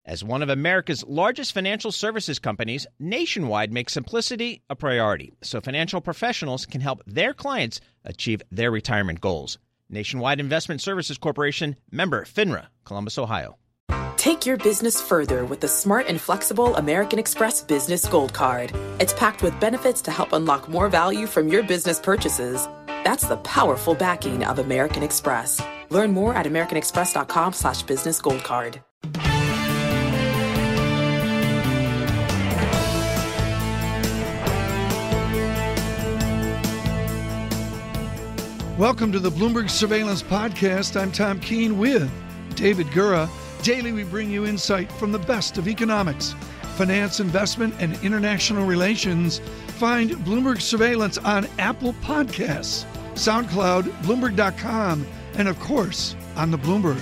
As one of America's largest financial services companies, Nationwide makes simplicity a priority so financial professionals can help their clients achieve their retirement goals. Nationwide Investment Services Corporation, member FINRA, Columbus, Ohio. Take your business further with the smart and flexible American Express Business Gold Card. It's packed with benefits to help unlock more value from your business purchases. That's the powerful backing of American Express. Learn more at americanexpress.com/businessgoldcard. Welcome to the Bloomberg Surveillance Podcast. I'm Tom Keene with David Gura. Daily, we bring you insight from the best of economics, finance, investment, and international relations. Find Bloomberg Surveillance on Apple Podcasts, SoundCloud, Bloomberg.com, and of course, on the Bloomberg.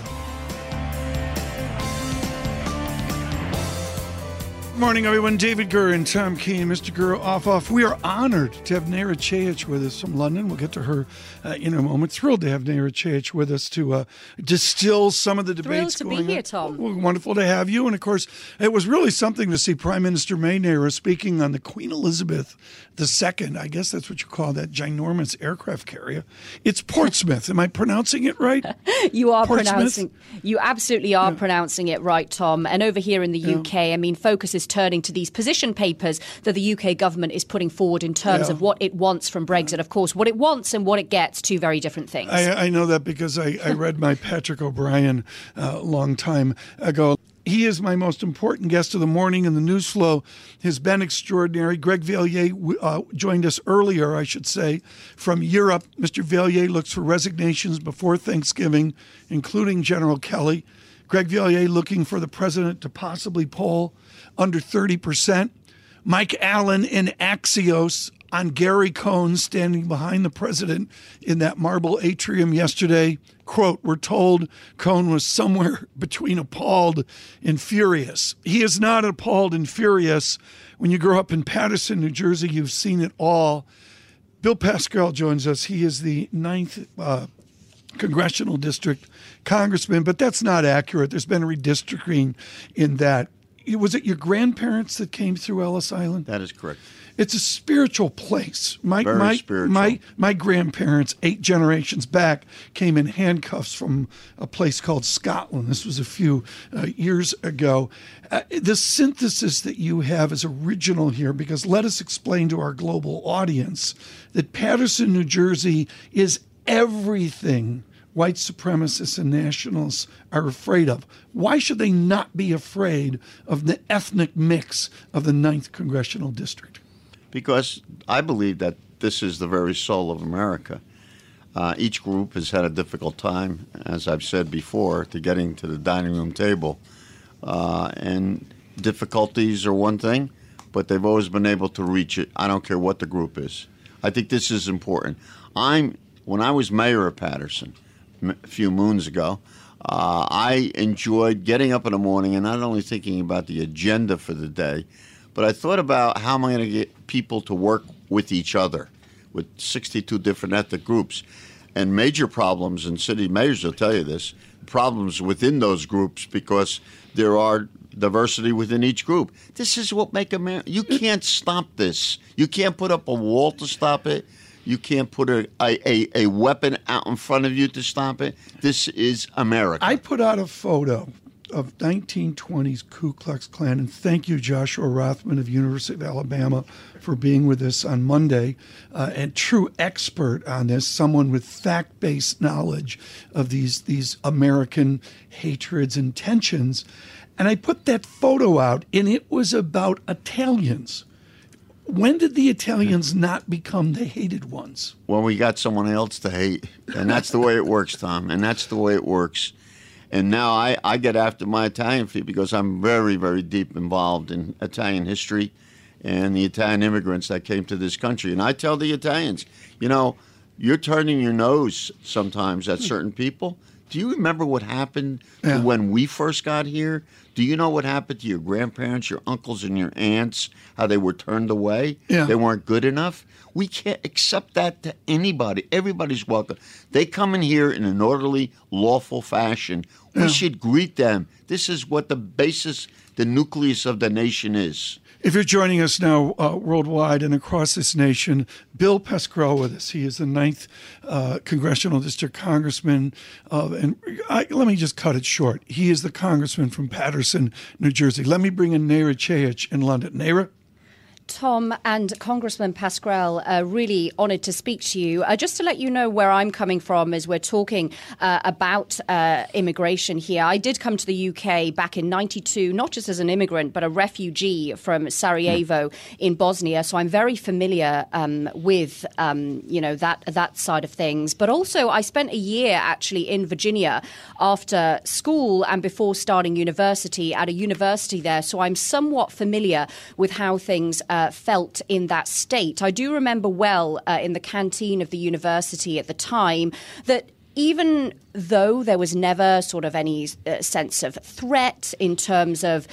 Good morning, everyone. David Gura and Tom Keene. Mr. Gura, off. We are honored to have Neera Chayich with us from London. We'll get to her in a moment. Thrilled to have Neera Chayich with us to distill some of the debates going on. Thrilled to be here, Tom. Well, wonderful to have you. And, of course, it was really something to see Prime Minister May, Neera, speaking on the Queen Elizabeth II. I guess that's what you call that ginormous aircraft carrier. It's Portsmouth. Am I pronouncing it right? You are Portsmouth? You absolutely are pronouncing it right, Tom. And over here in the UK, I mean, focus is turning to these position papers that the UK government is putting forward in terms of what it wants from Brexit. Of course, what it wants and what it gets, two very different things. I know that because I read my Patrick O'Brien a long time ago. He is my most important guest of the morning, and the news flow has been extraordinary. Greg Valliere joined us earlier, I should say, from Europe. Mr. Valliere looks for resignations before Thanksgiving, including General Kelly. Greg Valliere looking for the president to possibly poll under 30%. Mike Allen in Axios on Gary Cohn standing behind the president in that marble atrium yesterday. Quote, we're told Cohn was somewhere between appalled and furious. He is not appalled and furious. When you grow up in Paterson, New Jersey, you've seen it all. Bill Pascrell joins us. He is the 9th Congressional District Congressman, but that's not accurate. There's been a redistricting in that. Was it your grandparents that came through Ellis Island? That is correct. It's a spiritual place. Very spiritual. My grandparents, 8 generations back, came in handcuffs from a place called Scotland. This was a few years ago. The synthesis that you have is original here because let us explain to our global audience that Paterson, New Jersey is everything white supremacists and nationals are afraid of. Why should they not be afraid of the ethnic mix of the 9th Congressional District? Because I believe that this is the very soul of America. Each group has had a difficult time, as I've said before, to getting to the dining room table. And difficulties are one thing, but they've always been able to reach it. I don't care what the group is. I think this is important. When I was mayor of Paterson a few moons ago, I enjoyed getting up in the morning and not only thinking about the agenda for the day, but I thought about how am I going to get people to work with each other, with 62 different ethnic groups. And major problems, and city mayors will tell you this, problems within those groups because there are diversity within each group. This is what make America. You can't stop this. You can't put up a wall to stop it. You can't put a weapon out in front of you to stop it. This is America. I put out a photo of 1920s Ku Klux Klan, and thank you, Joshua Rothman of University of Alabama, for being with us on Monday, and true expert on this, someone with fact-based knowledge of these American hatreds and tensions. And I put that photo out, and it was about Italians. When did the Italians not become the hated ones? When we got someone else to hate. And that's the way it works, Tom. And that's the way it works. And now I get after my Italian feet because I'm very, very deep involved in Italian history and the Italian immigrants that came to this country. And I tell the Italians, you're turning your nose sometimes at certain people. Do you remember what happened to when we first got here? Do you know what happened to your grandparents, your uncles, and your aunts, how they were turned away? Yeah. They weren't good enough? We can't accept that to anybody. Everybody's welcome. They come in here in an orderly, lawful fashion. We should greet them. This is what the basis, the nucleus of the nation is. If you're joining us now worldwide and across this nation, Bill Pascrell with us. He is the 9th Congressional District Congressman. Let me just cut it short. He is the congressman from Paterson, New Jersey. Let me bring in Neera Chayich in London. Neera? Tom and Congressman Pascrell, really honoured to speak to you. Just to let you know where I'm coming from as we're talking about immigration here. I did come to the UK back in '92, not just as an immigrant, but a refugee from Sarajevo in Bosnia. So I'm very familiar with, that side of things. But also I spent a year actually in Virginia after school and before starting university at a university there. So I'm somewhat familiar with how things felt in that state. I do remember well in the canteen of the university at the time that even though there was never sort of any sense of threat in terms of,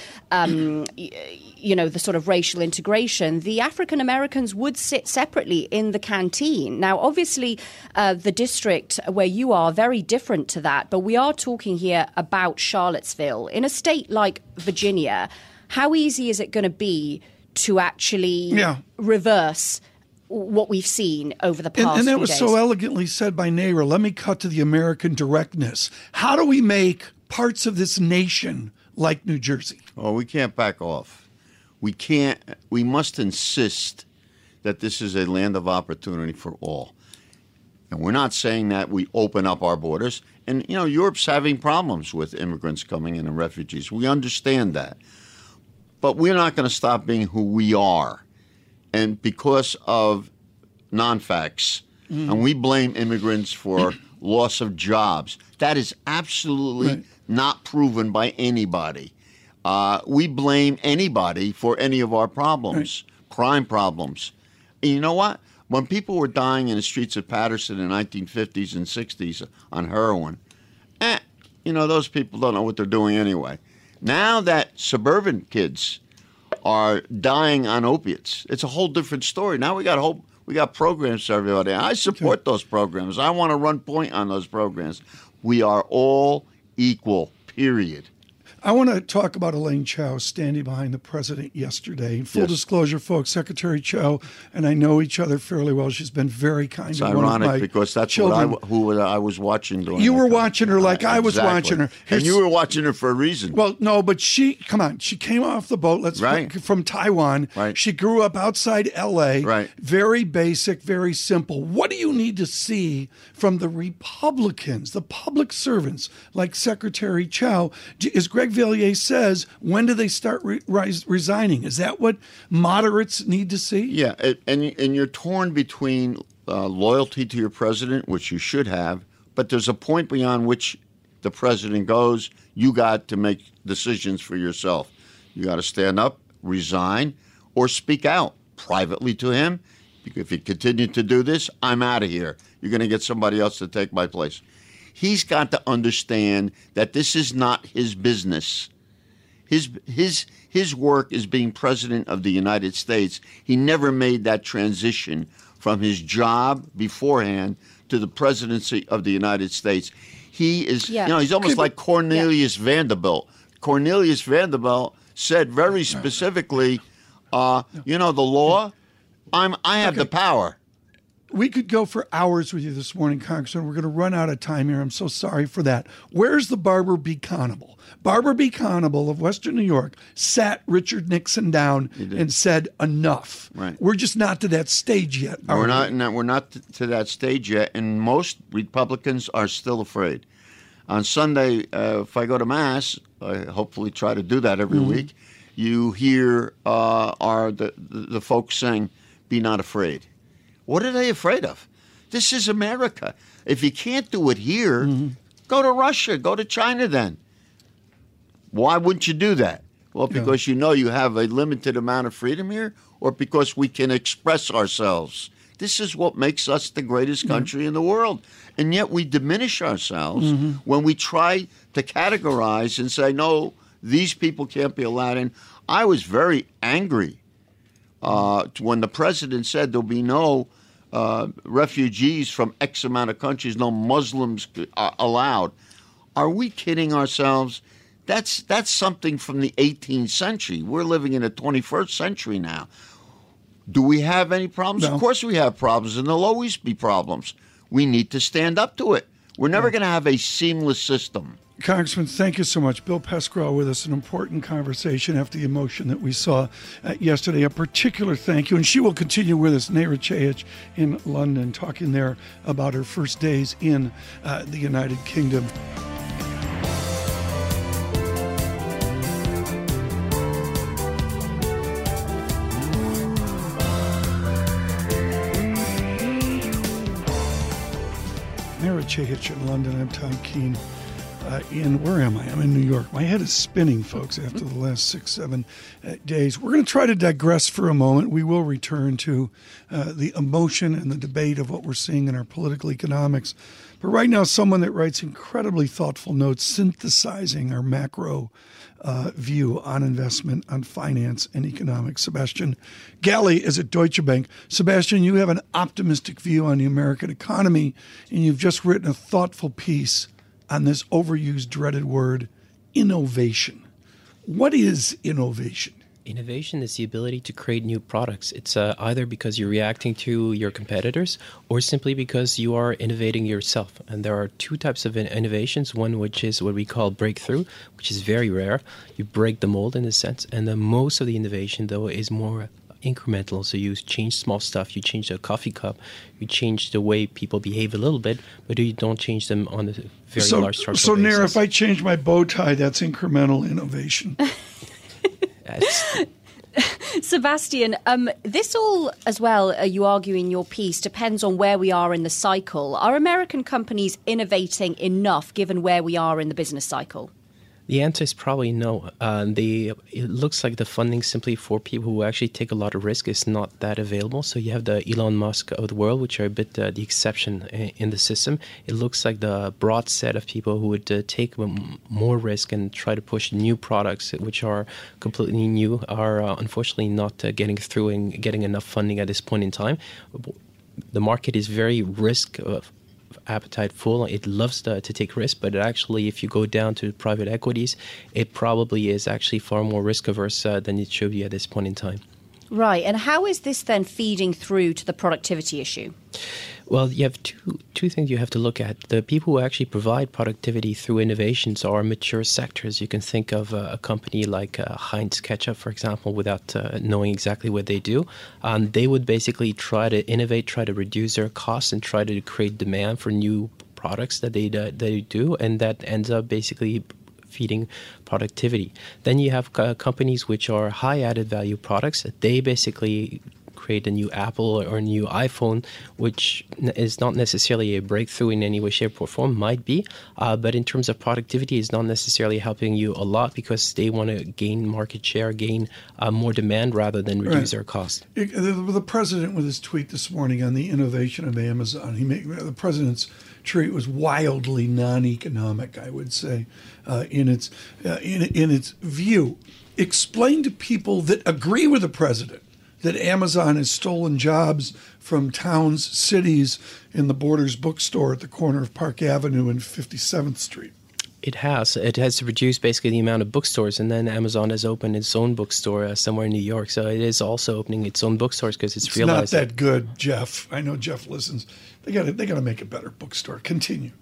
the sort of racial integration, the African Americans would sit separately in the canteen. Now, obviously, the district where you are, very different to that, but we are talking here about Charlottesville. In a state like Virginia, how easy is it going to be to actually reverse what we've seen over the past few days? And that was so elegantly said by Neera. Let me cut to the American directness. How do we make parts of this nation like New Jersey? Oh, we can't back off. We can't. We must insist that this is a land of opportunity for all. And we're not saying that we open up our borders. And, Europe's having problems with immigrants coming in and refugees. We understand that. But we're not going to stop being who we are. And because of non-facts, and we blame immigrants for loss of jobs, that is absolutely not proven by anybody. We blame anybody for any of our problems, crime problems. And you know what? When people were dying in the streets of Paterson in the 1950s and 60s on heroin, those people don't know what they're doing anyway. Now that suburban kids are dying on opiates, it's a whole different story. Now we got programs for everybody. I support those programs. I want to run point on those programs. We are all equal, period. I want to talk about Elaine Chao standing behind the president yesterday. In full disclosure, folks, Secretary Chao and I know each other fairly well. She's been very kind to one of my children. It's ironic because that's who I was watching during You were watching her like I was watching her. And you were watching her for a reason. Well, no, but she came off the boat from Taiwan. Right. She grew up outside L.A. Right. Very basic, very simple. What do you need to see from the Republicans, the public servants like Secretary Chao? Is Greg Valliere says, when do they start resigning? Is that what moderates need to see? Yeah, and you're torn between loyalty to your president, which you should have, but there's a point beyond which the president goes. You got to make decisions for yourself. You got to stand up, resign, or speak out privately to him. If you continue to do this, I'm out of here. You're going to get somebody else to take my place. He's got to understand that this is not his business. His work is being president of the United States. He never made that transition from his job beforehand to the presidency of the United States. He is, he's almost like Cornelius Vanderbilt. Cornelius Vanderbilt said very specifically, the law, I have the power. We could go for hours with you this morning, Congressman. We're going to run out of time here. I'm so sorry for that. Where's the Barbara B. Conable? Barbara B. Conable of Western New York sat Richard Nixon down and said, enough. Right. We're just not to that stage yet. We're not to that stage yet, and most Republicans are still afraid. On Sunday, if I go to Mass, I hopefully try to do that every week, you hear the folks saying, be not afraid. What are they afraid of? This is America. If you can't do it here, go to Russia, go to China then. Why wouldn't you do that? Well, because you have a limited amount of freedom here, or because we can express ourselves. This is what makes us the greatest country in the world. And yet we diminish ourselves when we try to categorize and say, no, these people can't be allowed in. I was very angry when the president said there'll be no refugees from X amount of countries, no Muslims allowed. Are we kidding ourselves? That's something from the 18th century. We're living in the 21st century now. Do we have any problems? No. Of course we have problems, and there'll always be problems. We need to stand up to it. We're never going to have a seamless system. Congressman, thank you so much. Bill Pascrell with us, an important conversation after the emotion that we saw yesterday. A particular thank you, and she will continue with us, Neera Chayich in London, talking there about her first days in the United Kingdom. Neera Chayich in London. I'm Tom Keene. Where am I? I'm in New York. My head is spinning, folks, after the last 6-7 days. We're going to try to digress for a moment. We will return to the emotion and the debate of what we're seeing in our political economics. But right now, someone that writes incredibly thoughtful notes synthesizing our macro view on investment, on finance, and economics. Sebastian Galli is at Deutsche Bank. Sebastian, you have an optimistic view on the American economy, and you've just written a thoughtful piece on this overused, dreaded word, innovation. What is innovation? Innovation is the ability to create new products. It's either because you're reacting to your competitors or simply because you are innovating yourself. And there are two types of innovations, one which is what we call breakthrough, which is very rare. You break the mold in a sense. And then most of the innovation, though, is more incremental. So you change small stuff. You change a coffee cup. You change the way people behave a little bit, but you don't change them on a very large structural basis. So, Neera, if I change my bow tie, that's incremental innovation. Sebastian, this all as well, you argue in your piece, depends on where we are in the cycle. Are American companies innovating enough given where we are in the business cycle? The answer is probably no. It looks like the funding simply for people who actually take a lot of risk is not that available. So you have the Elon Musk of the world, which are a bit the exception in the system. It looks like the broad set of people who would take more risk and try to push new products, which are completely new, are unfortunately not getting through and getting enough funding at this point in time. The market is very risk appetite full. It loves to take risks, but actually, if you go down to private equities, it probably is actually far more risk averse than it should be at this point in time. Right. And how is this then feeding through to the productivity issue? Well, you have two things you have to look at. The people who actually provide productivity through innovations are mature sectors. You can think of a company like Heinz Ketchup, for example, without knowing exactly what they do. They would basically try to innovate, try to reduce their costs, and try to create demand for new products that they do, and that ends up basically feeding productivity. Then you have companies which are high added value products. They basically create a new Apple or a new iPhone, which is not necessarily a breakthrough in any way, shape, or form, might be, but in terms of productivity is not necessarily helping you a lot because they want to gain market share, gain more demand rather than reduce their cost. The president, with his tweet this morning on the innovation of Amazon, the president's tweet was wildly non-economic, I would say, in its view. Explain to people that agree with the president that Amazon has stolen jobs from towns, cities, in the Borders bookstore at the corner of Park Avenue and 57th Street. It has. It has reduced basically the amount of bookstores, and then Amazon has opened its own bookstore somewhere in New York. So it is also opening its own bookstores because it's realized not that good, Jeff. I know Jeff listens. They got to make a better bookstore. Continue.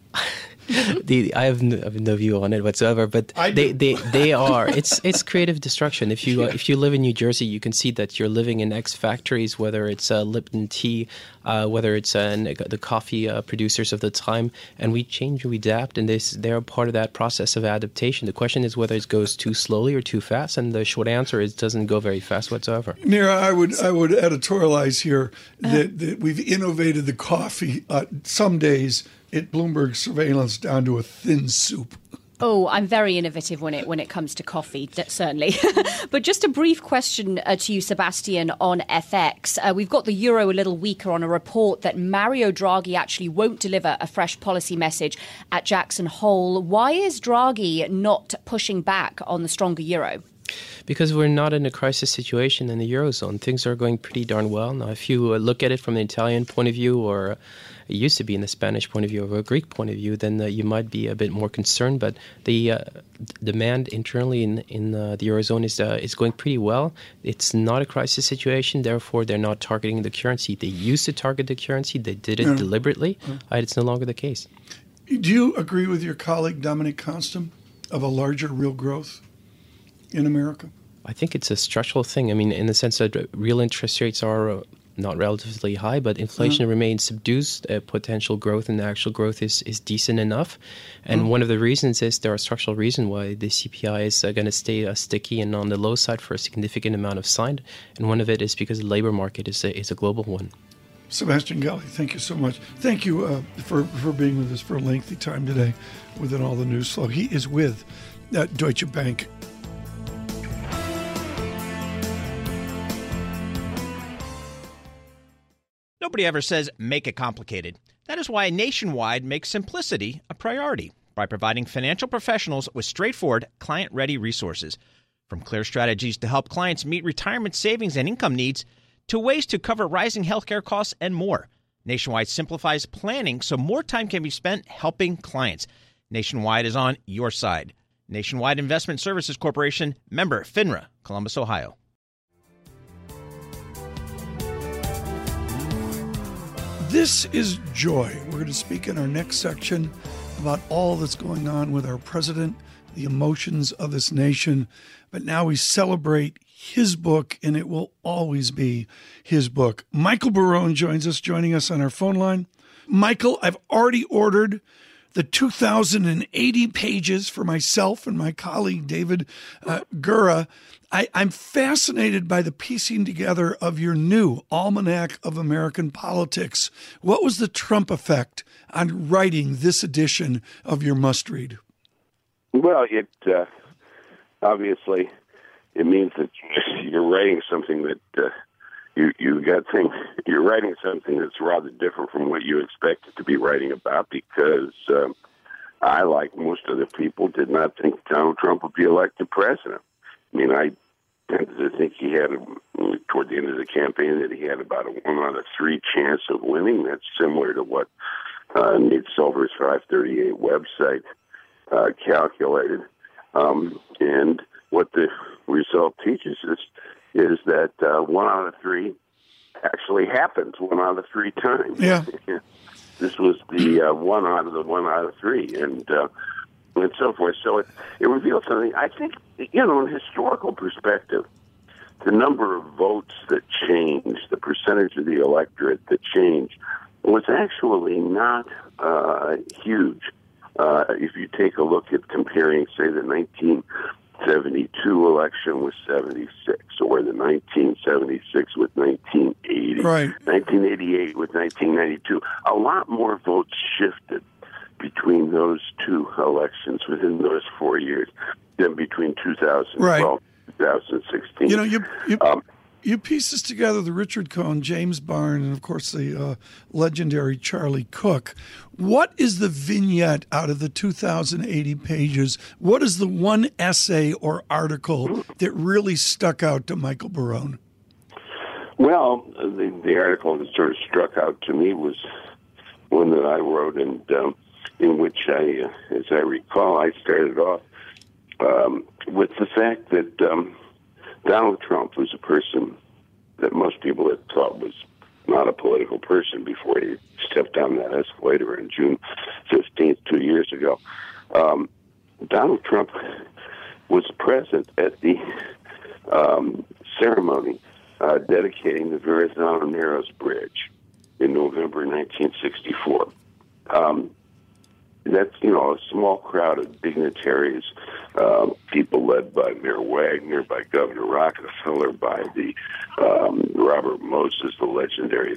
I have no view on it whatsoever, but they are. It's creative destruction. If you live in New Jersey, you can see that you're living in X factories, whether it's Lipton tea, whether it's the coffee producers of the time, and we change, we adapt, and they're part of that process of adaptation. The question is whether it goes too slowly or too fast, and the short answer is it doesn't go very fast whatsoever. Neera, I would editorialize here that we've innovated the coffee some days at Bloomberg surveillance down to a thin soup. Oh, I'm very innovative when it comes to coffee, certainly. But just a brief question to you, Sebastian, on FX. We've got the euro a little weaker on a report that Mario Draghi actually won't deliver a fresh policy message at Jackson Hole. Why is Draghi not pushing back on the stronger euro? Because we're not in a crisis situation in the Eurozone. Things are going pretty darn well. Now, if you look at it from the Italian point of view, or it used to be in the Spanish point of view or a Greek point of view, then you might be a bit more concerned. But the demand internally in the Eurozone is going pretty well. It's not a crisis situation. Therefore, they're not targeting the currency. They used to target the currency. They did it deliberately. It's no longer the case. Do you agree with your colleague Dominic Konstam of a larger real growth in America? I think it's a structural thing. I mean, in the sense that real interest rates are not relatively high, but inflation remains subdued. Potential growth and the actual growth is decent enough. And one of the reasons is there are structural reasons why the CPI is going to stay sticky and on the low side for a significant amount of time. And one of it is because the labor market is a global one. Sebastian Galli, thank you so much. Thank you for being with us for a lengthy time today within all the news flow. He is with Deutsche Bank. Nobody ever says make it complicated. That is why Nationwide makes simplicity a priority by providing financial professionals with straightforward, client-ready resources. From clear strategies to help clients meet retirement savings and income needs, to ways to cover rising healthcare costs and more. Nationwide simplifies planning so more time can be spent helping clients. Nationwide is on your side. Nationwide Investment Services Corporation, member FINRA, Columbus, Ohio. This is Joy. We're going to speak in our next section about all that's going on with our president, the emotions of this nation. But now we celebrate his book, and it will always be his book. Michael Barone joining us on our phone line. Michael, I've already ordered the 2,080 pages for myself and my colleague, David Gura. I'm fascinated by the piecing together of your new Almanac of American Politics. What was the Trump effect on writing this edition of your must-read? Well, it obviously it means that you're writing something that you're writing something that's rather different from what you expected to be writing about, because I, like most other people, did not think Donald Trump would be elected president. I mean, I tended to think he had, toward the end of the campaign, that he had about a 1 out of 3 chance of winning. That's similar to what Nate Silver's 538 website calculated. And what the result teaches us is that 1 out of 3 actually happens 1 out of 3 times. Yeah. This was the 1 out of the 1 out of 3, and so forth. So it reveals something. I think, in historical perspective, the number of votes that changed, the percentage of the electorate that changed, was actually not huge. If you take a look at comparing, say, the 1972 election with 76, or the 1976 with 1980, right. 1988 with 1992, a lot more votes shifted between those two elections within those 4 years than between 2012 and 2016. You piece this together, the Richard Cohen, James Barnes, and, of course, the legendary Charlie Cook. What is the vignette out of the 2,080 pages? What is the one essay or article that really stuck out to Michael Barone? Well, the article that sort of struck out to me was one that I wrote, and in which I, as I recall, I started off with the fact that Donald Trump was a person that most people had thought was not a political person before he stepped down that escalator on June 15th, 2 years ago. Donald Trump was present at the ceremony dedicating the Verrazano Narrows Bridge in November 1964. That's, a small crowd of dignitaries, people led by Mayor Wagner, by Governor Rockefeller, by the Robert Moses, the legendary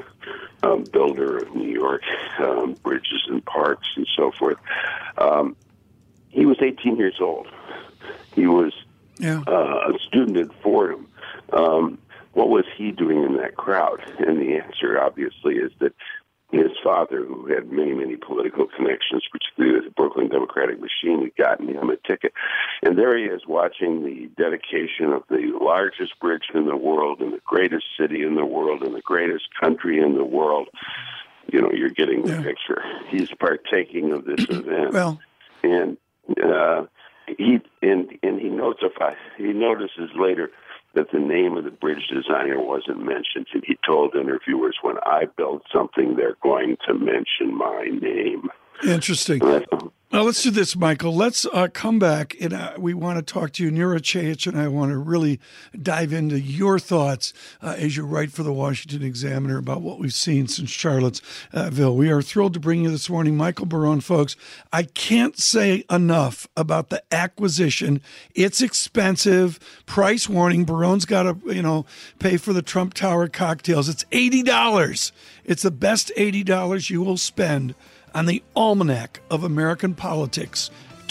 builder of New York bridges and parks and so forth. he was 18 years old. He was a student at Fordham. What was he doing in that crowd? And the answer, obviously, is that his father, who had many, many political connections, particularly with the Brooklyn Democratic Machine, had gotten him a ticket. And there he is watching the dedication of the largest bridge in the world, and the greatest city in the world, and the greatest country in the world. You know, you're getting the picture. He's partaking of this event. Well, and he notices later that the name of the bridge designer wasn't mentioned, and he told interviewers, when I build something, they're going to mention my name. Interesting. Now, let's do this, Michael. Let's come back, and we want to talk to you. Neera Chayich and I want to really dive into your thoughts as you write for the Washington Examiner about what we've seen since Charlottesville. We are thrilled to bring you this morning Michael Barone, folks. I can't say enough about the acquisition. It's expensive. Price warning. Barone's got to, pay for the Trump Tower cocktails. It's $80. It's the best $80 you will spend on the Almanac of American Politics,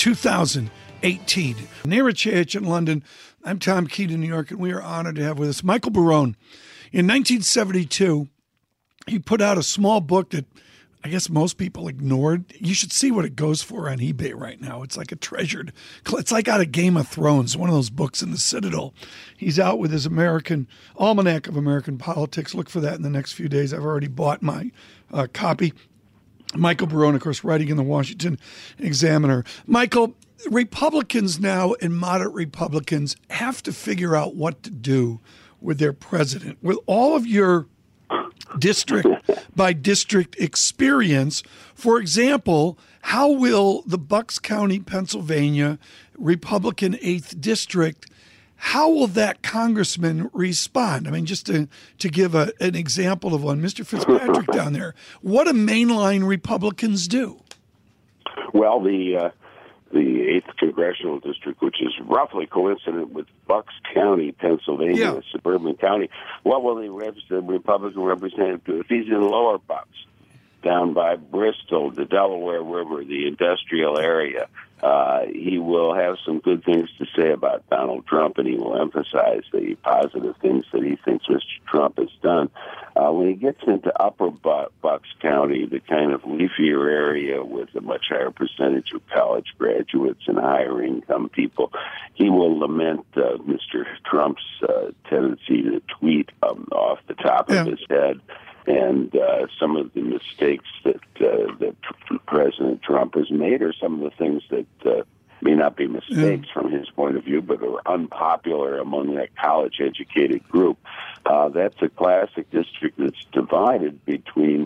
2018. Neera Chayich in London. I'm Tom Keene in New York, and we are honored to have with us Michael Barone. In 1972, he put out a small book that I guess most people ignored. You should see what it goes for on eBay right now. It's like it's like out of Game of Thrones, one of those books in the Citadel. He's out with his Almanac of American Politics. Look for that in the next few days. I've already bought my copy. Michael Barone, of course, writing in the Washington Examiner. Michael, Republicans now and moderate Republicans have to figure out what to do with their president. With all of your district by district experience, for example, how will the Bucks County, Pennsylvania, Republican 8th District, how will that congressman respond? I mean, just to give an example of one, Mr. Fitzpatrick down there, what do mainline Republicans do? Well, the 8th Congressional District, which is roughly coincident with Bucks County, Pennsylvania, a suburban county, what will the Republican representative do? If he's in Lower Bucks, down by Bristol, the Delaware River, the industrial area, he will have some good things to say about Donald Trump, and he will emphasize the positive things that he thinks Mr. Trump has done. When he gets into Upper Bucks County, the kind of leafier area with a much higher percentage of college graduates and higher income people, he will lament Mr. Trump's tendency to tweet off the top of his head, and some of the mistakes that President Trump has made are some of the things that may not be mistakes from his point of view, but are unpopular among that college-educated group. That's a classic district that's divided between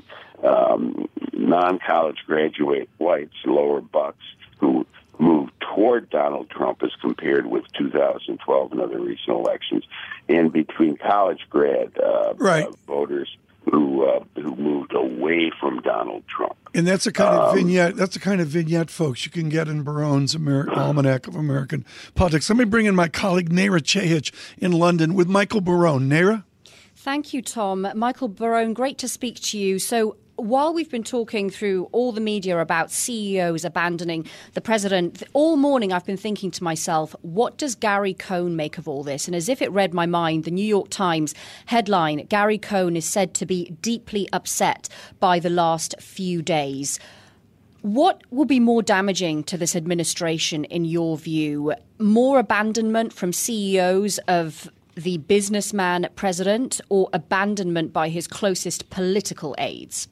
non-college graduate whites, Lower Bucks, who moved toward Donald Trump as compared with 2012 and other recent elections, and between college grad voters who moved away from Donald Trump. And that's a kind of vignette. That's the kind of vignette, folks, you can get in Barone's Almanac of American Politics. Let me bring in my colleague Neera Chayich in London with Michael Barone. Neera? Thank you, Tom. Michael Barone, great to speak to you. So while we've been talking through all the media about CEOs abandoning the president, all morning I've been thinking to myself, what does Gary Cohn make of all this? And as if it read my mind, the New York Times headline, Gary Cohn is said to be deeply upset by the last few days. What will be more damaging to this administration, in your view? More abandonment from CEOs of the businessman president, or abandonment by his closest political aides?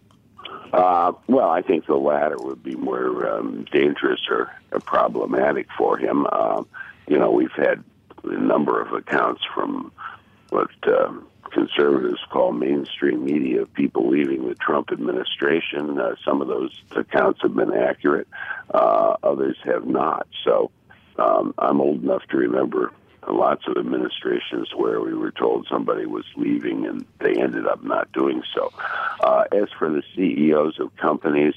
Well, I think the latter would be more dangerous or problematic for him. We've had a number of accounts from what conservatives call mainstream media of people leaving the Trump administration. Some of those accounts have been accurate. Others have not. So I'm old enough to remember lots of administrations where we were told somebody was leaving and they ended up not doing so. As for the CEOs of companies,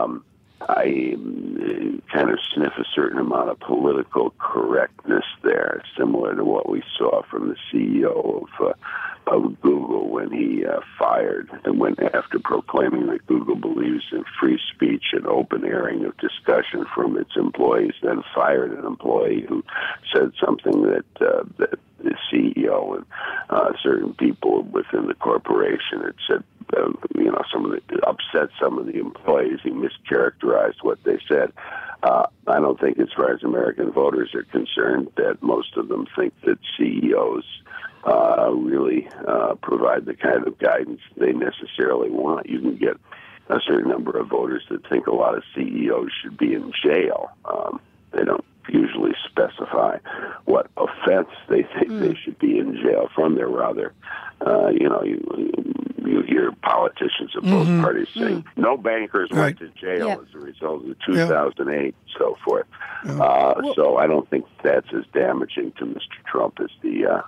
I kind of sniff a certain amount of political correctness there, similar to what we saw from the CEO of Google when he fired and went after proclaiming that Google believes in free speech and open airing of discussion from its employees, then fired an employee who said something that the CEO and certain people within the corporation had said, upset some of the employees. He mischaracterized what they said. I don't think, as far as American voters are concerned, that most of them think that CEOs really provide the kind of guidance they necessarily want. You can get a certain number of voters that think a lot of CEOs should be in jail. They don't usually specify what offense they think they should be in jail from. They're rather, you hear politicians of both parties saying no bankers went to jail as a result of the 2008 and so forth. So I don't think that's as damaging to Mr. Trump as the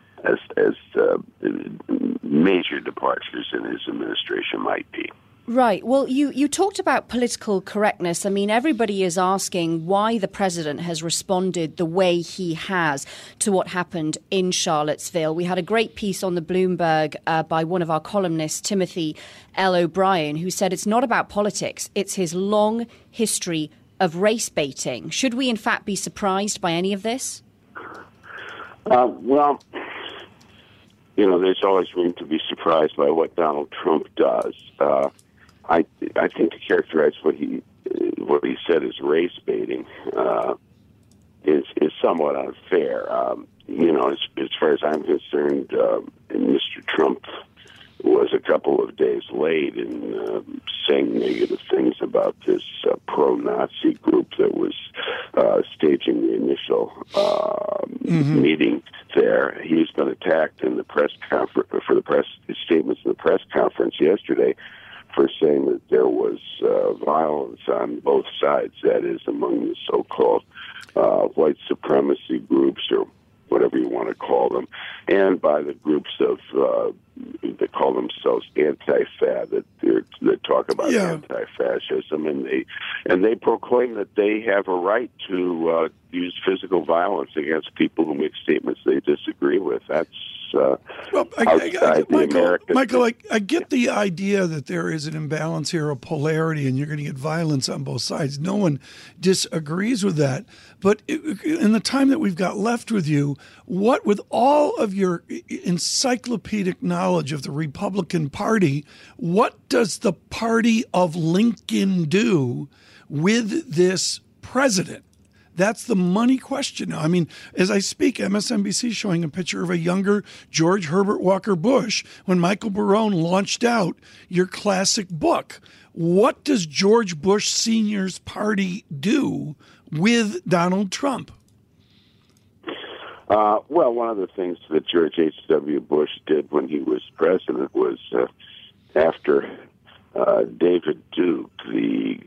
major departures in his administration might be. Right. Well, you talked about political correctness. I mean, everybody is asking why the president has responded the way he has to what happened in Charlottesville. We had a great piece on the Bloomberg by one of our columnists, Timothy L. O'Brien, who said it's not about politics. It's his long history of race baiting. Should we, in fact, be surprised by any of this? Well, there's always room to be surprised by what Donald Trump does. I think to characterize what he said as race baiting is somewhat unfair. As far as I'm concerned, Mr. Trump was a couple of days late in saying negative things about this pro-Nazi group that was staging the initial meeting there. He's been attacked in the press conference for the press statements in the press conference yesterday for saying that there was violence on both sides, that is, among the so-called white supremacy groups, or whatever you want to call them, and by the groups of that call themselves anti-fa, that talk about anti-fascism, and they proclaim that they have a right to use physical violence against people who make statements they disagree with. That's Michael, I get the idea that there is an imbalance here of polarity and you're going to get violence on both sides. No one disagrees with that. But in the time that we've got left with you, what, with all of your encyclopedic knowledge of the Republican Party, what does the party of Lincoln do with this president? That's the money question now. I mean, as I speak, MSNBC is showing a picture of a younger George Herbert Walker Bush when Michael Barone launched out your classic book. What does George Bush Sr.'s party do with Donald Trump? Well, one of the things that George H.W. Bush did when he was president was after David Duke, the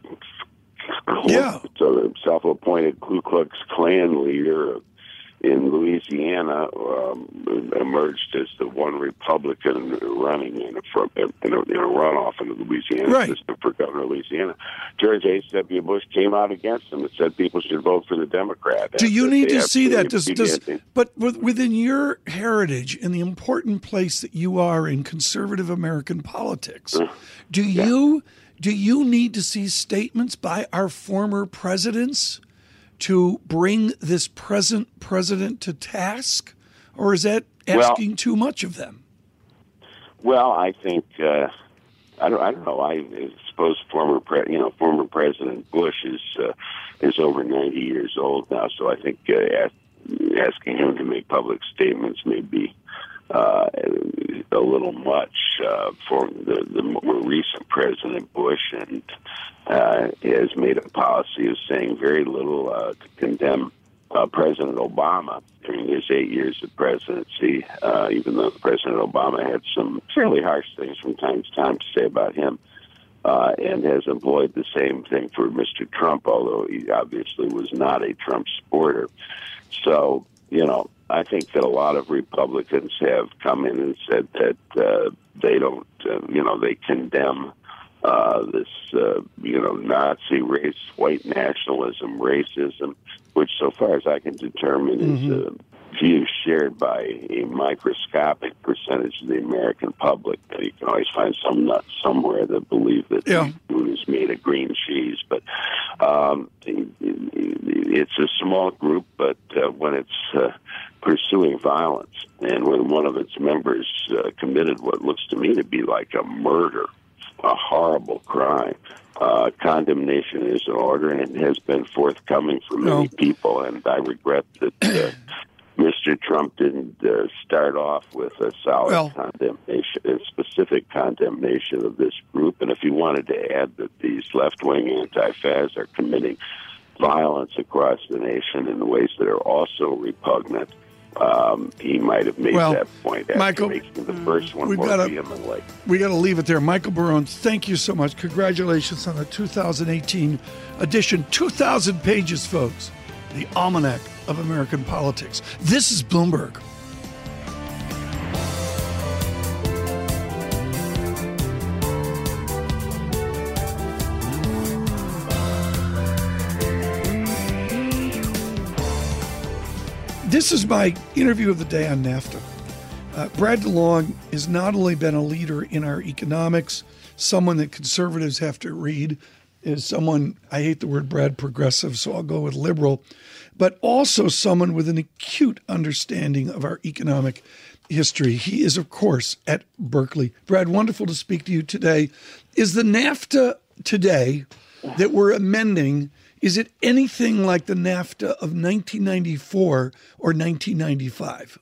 self-appointed Ku Klux Klan leader in Louisiana, emerged as the one Republican running in a runoff in the Louisiana system for governor of Louisiana. George H.W. Bush came out against him and said people should vote for the Democrat. Do you need to see that? But within your heritage and the important place that you are in conservative American politics, do you need to see statements by our former presidents to bring this present president to task, or is that asking too much of them? Well, I think I don't know. I suppose former President Bush is over 90 years old now, so I think asking him to make public statements may be a little much for the more recent President Bush, and has made a policy of saying very little to condemn President Obama during his 8 years of presidency, even though President Obama had some fairly harsh things from time to time to say about him, and has employed the same thing for Mr. Trump, although he obviously was not a Trump supporter. So, I think that a lot of Republicans have come in and said that they don't, they condemn this, Nazi race, white nationalism, racism, which so far as I can determine view shared by a microscopic percentage of the American public. You can always find some nuts somewhere that believe that food is made of green cheese. But it's a small group, but when it's pursuing violence and when one of its members committed what looks to me to be like a murder, a horrible crime, condemnation is in order, and it has been forthcoming for many people, and I regret that Mr. Trump didn't start off with a solid condemnation, a specific condemnation of this group. And if he wanted to add that these left-wing anti-Fas are committing violence across the nation in ways that are also repugnant, he might have made that point after Michael, making the first one more vehemently. We got to leave it there. Michael Barone, thank you so much. Congratulations on the 2018 edition. 2,000 pages, folks. The Almanac of American Politics. This is Bloomberg. This is my interview of the day on NAFTA. Brad DeLong has not only been a leader in our economics, someone that conservatives have to read, is someone, I hate the word Brad, progressive, so I'll go with liberal, but also someone with an acute understanding of our economic history. He is, of course, at Berkeley. Brad, wonderful to speak to you today. Is the NAFTA today that we're amending, is it anything like the NAFTA of 1994 or 1995?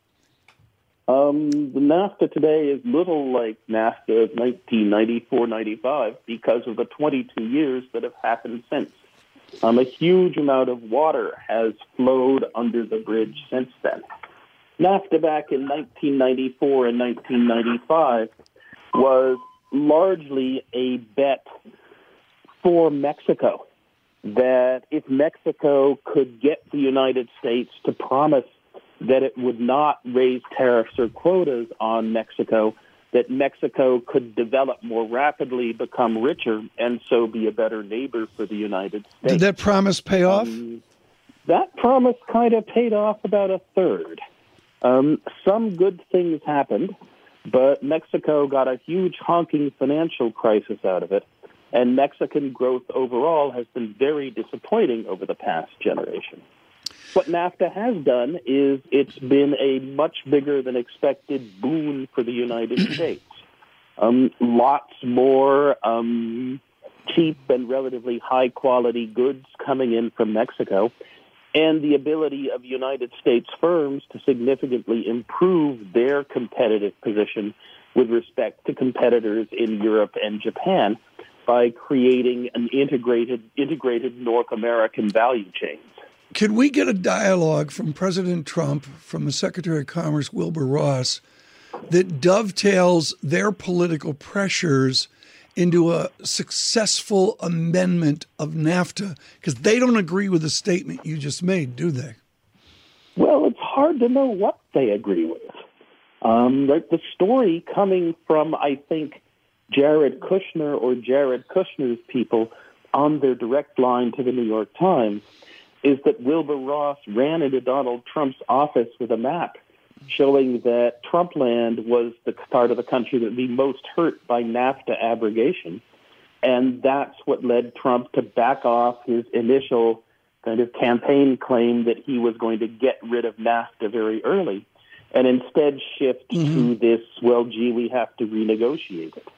The NAFTA today is little like NAFTA of 1994-95 because of the 22 years that have happened since. A huge amount of water has flowed under the bridge since then. NAFTA back in 1994 and 1995 was largely a bet for Mexico, that if Mexico could get the United States to promise that it would not raise tariffs or quotas on Mexico, that Mexico could develop more rapidly, become richer, and so be a better neighbor for the United States. Did that promise pay off? That promise kind of paid off about a third. Some good things happened, but Mexico got a huge honking financial crisis out of it, and Mexican growth overall has been very disappointing over the past generation. What NAFTA has done is it's been a much bigger than expected boon for the United States. Lots more cheap and relatively high-quality goods coming in from Mexico, and the ability of United States firms to significantly improve their competitive position with respect to competitors in Europe and Japan by creating an integrated North American value chains. Could we get a dialogue from President Trump, from the Secretary of Commerce, Wilbur Ross, that dovetails their political pressures into a successful amendment of NAFTA? Because they don't agree with the statement you just made, do they? Well, it's hard to know what they agree with. The story coming from, I think, Jared Kushner or Jared Kushner's people on their direct line to the New York Times is that Wilbur Ross ran into Donald Trump's office with a map showing that Trumpland was the part of the country that would be most hurt by NAFTA abrogation. And that's what led Trump to back off his initial kind of campaign claim that he was going to get rid of NAFTA very early, and instead shift to this, well, gee, we have to renegotiate it.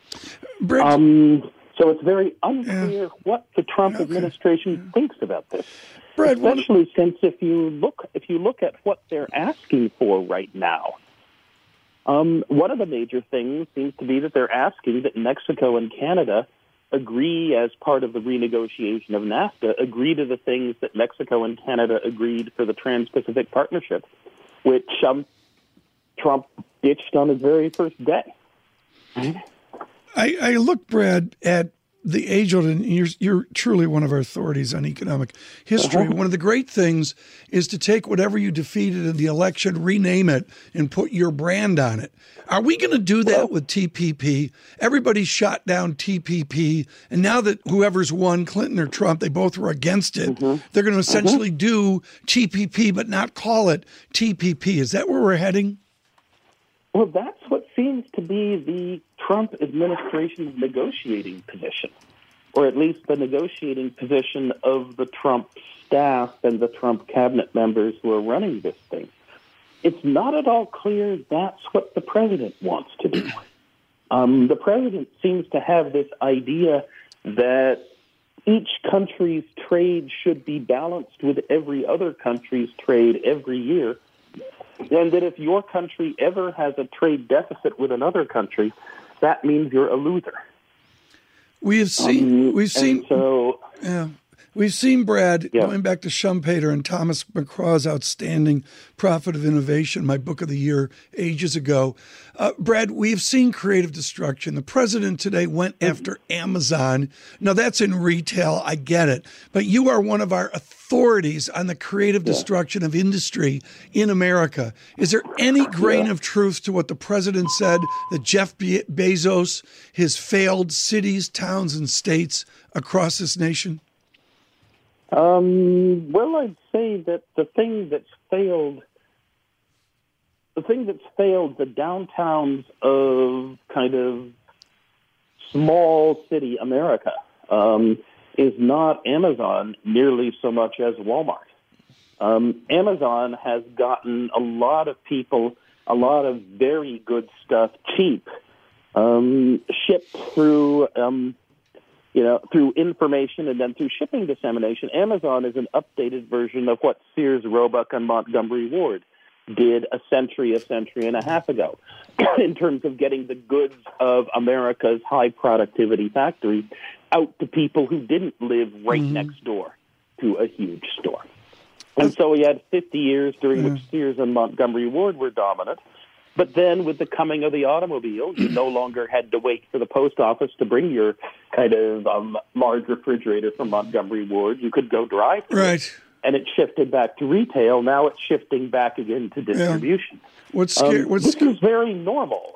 So it's very unclear what the Trump administration thinks about this. Brad, especially since if you look at what they're asking for right now, one of the major things seems to be that they're asking that Mexico and Canada agree, as part of the renegotiation of NAFTA, agree to the things that Mexico and Canada agreed for the Trans-Pacific Partnership, which Trump ditched on his very first day. I look, Brad, at the age-old, and you're truly one of our authorities on economic history. One of the great things is to take whatever you defeated in the election, rename it, and put your brand on it. Are we going to do that with TPP? Everybody shot down TPP, and now that whoever's won, Clinton or Trump, they both were against it, they're going to essentially do TPP but not call it TPP. Is that where we're heading? Well, that's what seems to be the Trump administration's negotiating position, or at least the negotiating position of the Trump staff and the Trump cabinet members who are running this thing. It's not at all clear that's what the president wants to do. The president seems to have this idea that each country's trade should be balanced with every other country's trade every year, and that if your country ever has a trade deficit with another country, that means you're a loser. We've seen, Brad, going back to Schumpeter and Thomas McCraw's outstanding Profit of Innovation, my book of the year ages ago. Brad, we've seen creative destruction. The president today went after Amazon. Now, that's in retail. I get it. But you are one of our authorities on the creative destruction of industry in America. Is there any grain of truth to what the president said, that Jeff Bezos has failed cities, towns, and states across this nation? Well, I'd say that the thing that's failed the downtowns of kind of small city America is not Amazon nearly so much as Walmart. Amazon has gotten a lot of people a lot of very good stuff cheap, shipped through through information and then through shipping dissemination. Amazon is an updated version of what Sears, Roebuck, and Montgomery Ward did a century and a half ago in terms of getting the goods of America's high productivity factory out to people who didn't live right next door to a huge store. And so we had 50 years during which Sears and Montgomery Ward were dominant. But then with the coming of the automobile, you no longer had to wait for the post office to bring your kind of large refrigerator from Montgomery Ward. You could go drive through it, and it shifted back to retail. Now it's shifting back again to distribution. This is very normal.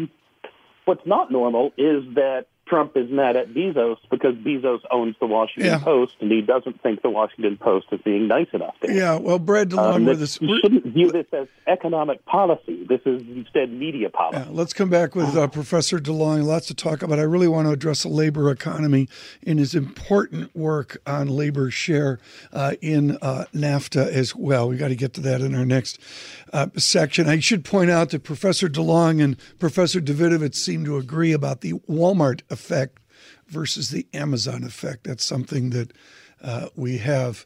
What's not normal is that Trump is mad at Bezos because Bezos owns the Washington Post, and he doesn't think the Washington Post is being nice enough to him. Yeah, well, Brad DeLong with us. You shouldn't view this as economic policy. This is instead media policy. Yeah, let's come back with Professor DeLong. Lots to talk about. I really want to address the labor economy in his important work on labor share in NAFTA as well. We got to get to that in our next section. I should point out that Professor DeLong and Professor Davidovich seem to agree about the Walmart effect versus the Amazon effect. That's something that we have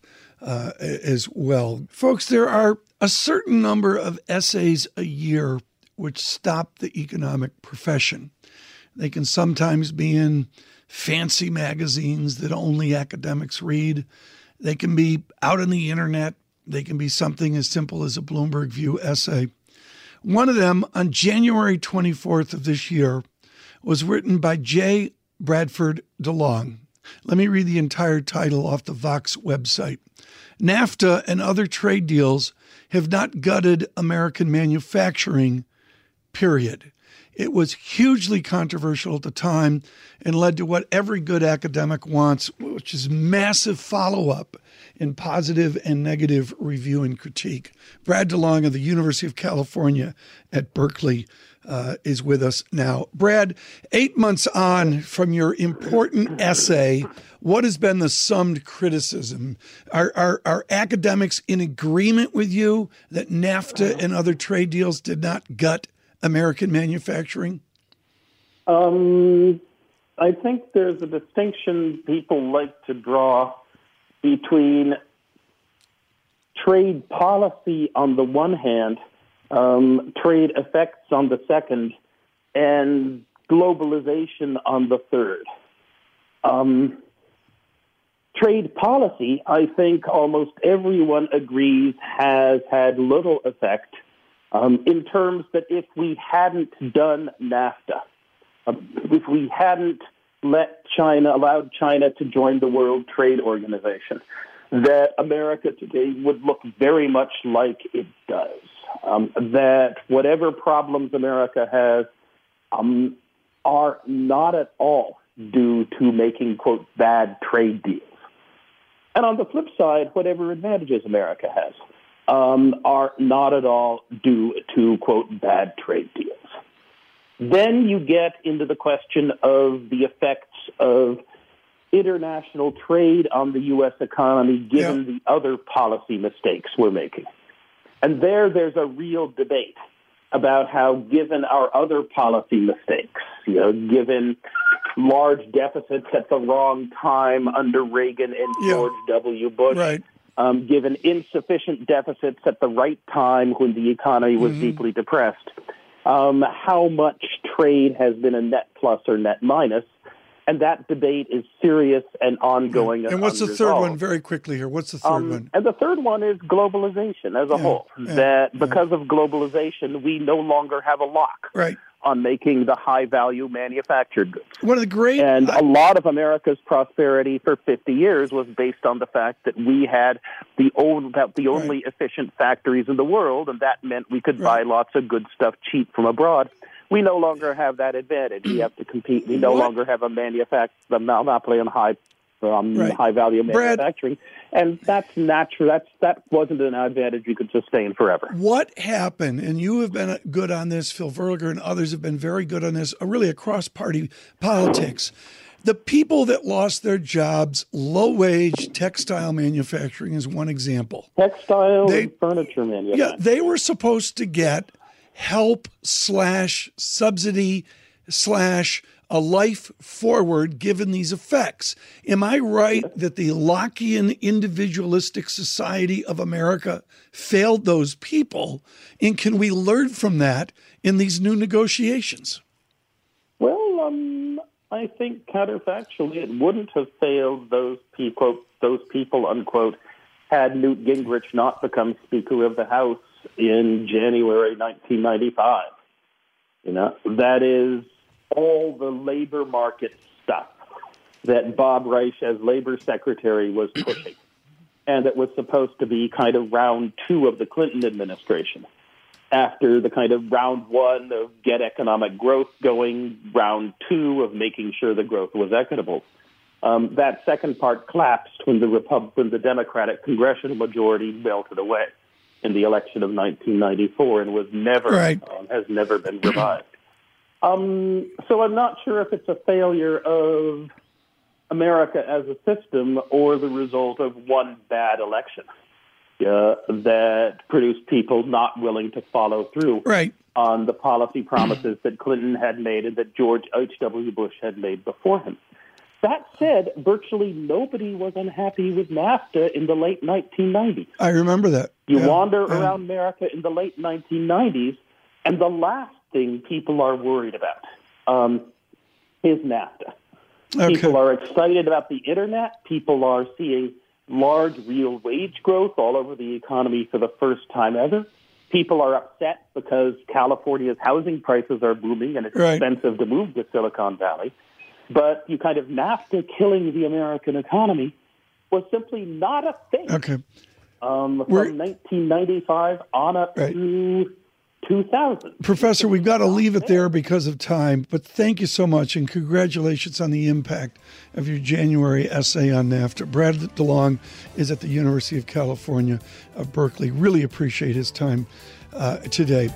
as well. Folks, there are a certain number of essays a year which stop the economic profession. They can sometimes be in fancy magazines that only academics read. They can be out on the internet. They can be something as simple as a Bloomberg View essay. One of them, on January 24th of this year, was written by J. Bradford DeLong. Let me read the entire title off the Vox website. NAFTA and other trade deals have not gutted American manufacturing, period. It was hugely controversial at the time and led to what every good academic wants, which is massive follow-up in positive and negative review and critique. Brad DeLong of the University of California at Berkeley is with us now. Brad, 8 months on from your important essay, what has been the summed criticism? Are academics in agreement with you that NAFTA and other trade deals did not gut American manufacturing? I think there's a distinction people like to draw between trade policy on the one hand, trade effects on the second, and globalization on the third. Trade policy, I think almost everyone agrees, has had little effect in terms that if we hadn't done NAFTA, if we hadn't allowed China to join the World Trade Organization, that America today would look very much like it does. That whatever problems America has are not at all due to making, quote, bad trade deals. And on the flip side, whatever advantages America has are not at all due to, quote, bad trade deals. Then you get into the question of the effects of international trade on the U.S. economy given the other policy mistakes we're making. And there's a real debate about how, given our other policy mistakes, given large deficits at the wrong time under Reagan and George W. Bush, given insufficient deficits at the right time when the economy was deeply depressed, how much trade has been a net plus or net minus. And that debate is serious and ongoing. And what's the third one, very quickly here? What's the third one? And the third one is globalization as a whole. That because of globalization, we no longer have a lock on making the high-value manufactured goods. One of the great... And a lot of America's prosperity for 50 years was based on the fact that we had the only efficient factories in the world, and that meant we could buy lots of good stuff cheap from abroad. We no longer have that advantage. We have to compete. We no longer have a monopoly on high-value manufacturing. And that's natural. That wasn't an advantage we could sustain forever. What happened, and you have been good on this, Phil Verliger and others have been very good on this, really across party politics. The people that lost their jobs, low-wage textile manufacturing is one example. Textile and furniture manufacturing. Yeah, they were supposed to get help / subsidy / a life forward given these effects. Am I right that the Lockean individualistic society of America failed those people? And can we learn from that in these new negotiations? Well, I think counterfactually it wouldn't have failed those people, unquote, had Newt Gingrich not become Speaker of the House in January 1995. That is all the labor market stuff that Bob Reich, as labor secretary, was pushing. And it was supposed to be kind of round two of the Clinton administration. After the kind of round one of get economic growth going, round two of making sure the growth was equitable. That second part collapsed when the Democratic congressional majority melted away in the election of 1994 and was has never been revived. So I'm not sure if it's a failure of America as a system or the result of one bad election that produced people not willing to follow through on the policy promises that Clinton had made and that George H.W. Bush had made before him. That said, virtually nobody was unhappy with NAFTA in the late 1990s. I remember that. You wander around America in the late 1990s, and the last thing people are worried about is NAFTA. Okay. People are excited about the Internet. People are seeing large real wage growth all over the economy for the first time ever. People are upset because California's housing prices are booming and it's expensive to move to Silicon Valley. But you kind of NAFTA killing the American economy was simply not a thing. Okay. From 1995 on up to 2000. Professor, we've got to leave it there because of time, but thank you so much and congratulations on the impact of your January essay on NAFTA. Brad DeLong is at the University of California, Berkeley. Really appreciate his time today.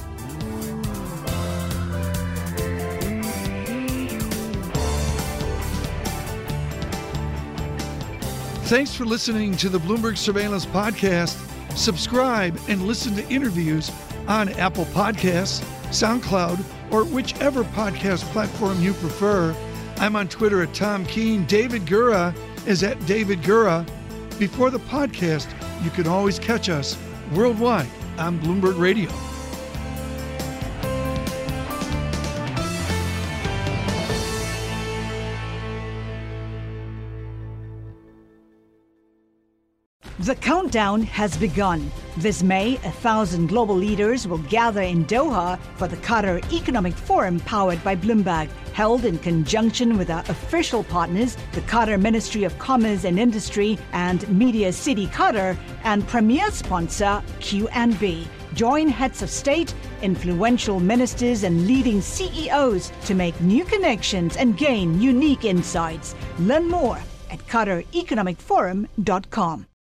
Thanks for listening to the Bloomberg Surveillance Podcast. Subscribe and listen to interviews on Apple Podcasts, SoundCloud, or whichever podcast platform you prefer. I'm on Twitter at Tom Keene. David Gura is at David Gura. Before the podcast, you can always catch us worldwide on Bloomberg Radio. The countdown has begun. This May, 1,000 global leaders will gather in Doha for the Qatar Economic Forum powered by Bloomberg, held in conjunction with our official partners, the Qatar Ministry of Commerce and Industry and Media City Qatar, and premier sponsor QNB. Join heads of state, influential ministers, and leading CEOs to make new connections and gain unique insights. Learn more at QatarEconomicForum.com.